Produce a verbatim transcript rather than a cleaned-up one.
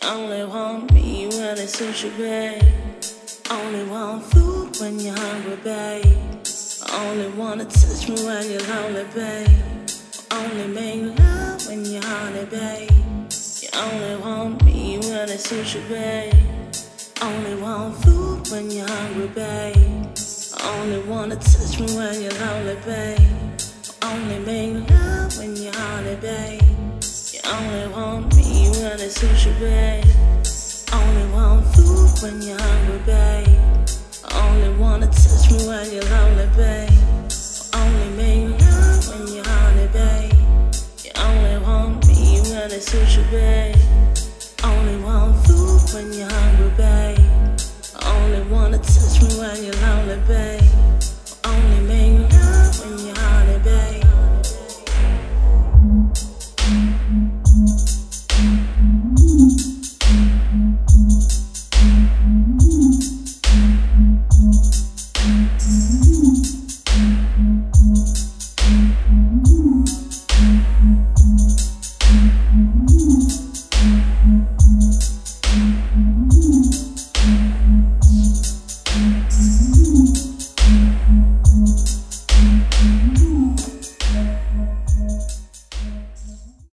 only want me when it suits you, babe. Only want food when you're hungry, babe. Only wanna touch me when you're lonely, babe. Only make love when you're honey, babe. You only want me when it suits you, babe. Only want food when you're hungry, babe. Only wanna touch me when you're lonely, babe. Only make love when you're honey, babe. You only want me when it suits you, babe. Only want food when you're hungry, babe. Only wanna touch me when you're lonely, babe. Only make love when you're honey, babe. You only want me when it suits you, babe. Only want food when you're hungry, babe. Only wanna touch me when you're lonely, babe.